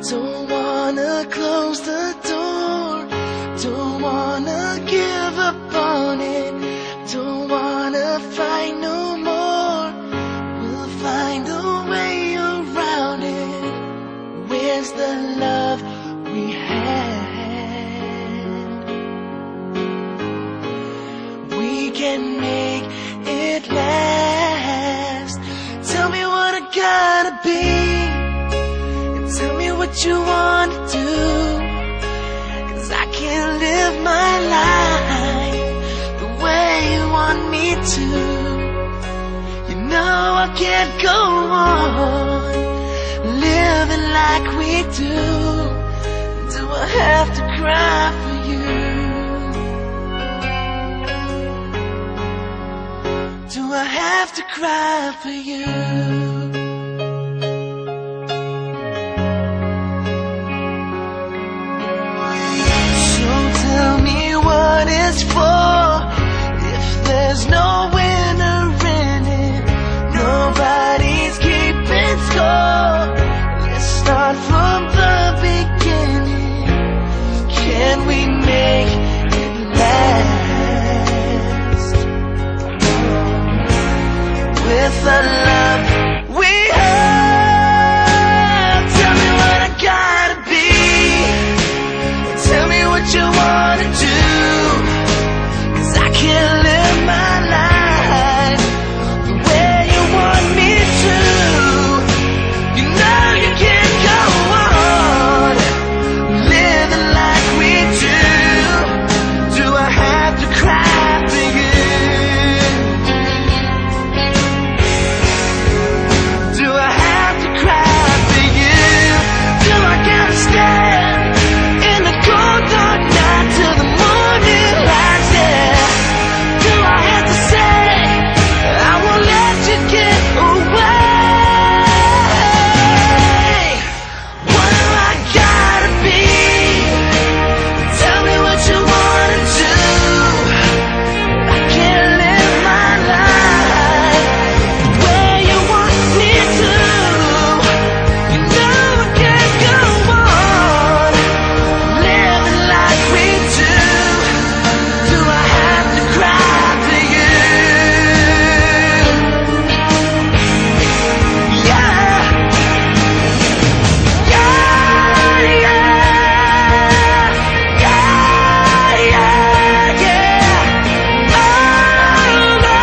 Don't wanna close the door, don't wanna give up on it, don't wanna fight no more. We'll find a way around it. Where's the love we had? We can make it last. Tell me what I gotta be, tell me what you want to do, 'cause I can't live my life the way you want me to. You know I can't go on living like we do. Do I have to cry for you? Do I have to cry for you? Tell me what it's for. If there's no winner in it, nobody's keeping score. Let's start from the beginning. Can we make it last? With the love we have. Tell me what I gotta be, tell me what you wanna do, 'cause I can't live my life the way you want me to. You know you can't go on living like we do. Do I have to cry for you? Do I have to cry for you? Do I gotta stand in the cold dark night till the morning lights? Yeah. Do I have to say I won't let you get away? What do I gotta be? Tell me what you wanna do. I can't live my life the way you want me to. You know I can't go on living like we do. Do I have to cry for you? Yeah, yeah, yeah, yeah, yeah, yeah. Oh, no.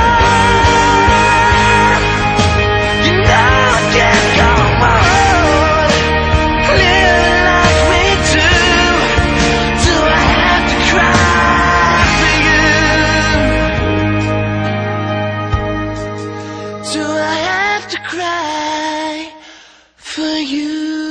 You know I can't go on living like we do. Do I have to cry for you? Do I have to cry for you?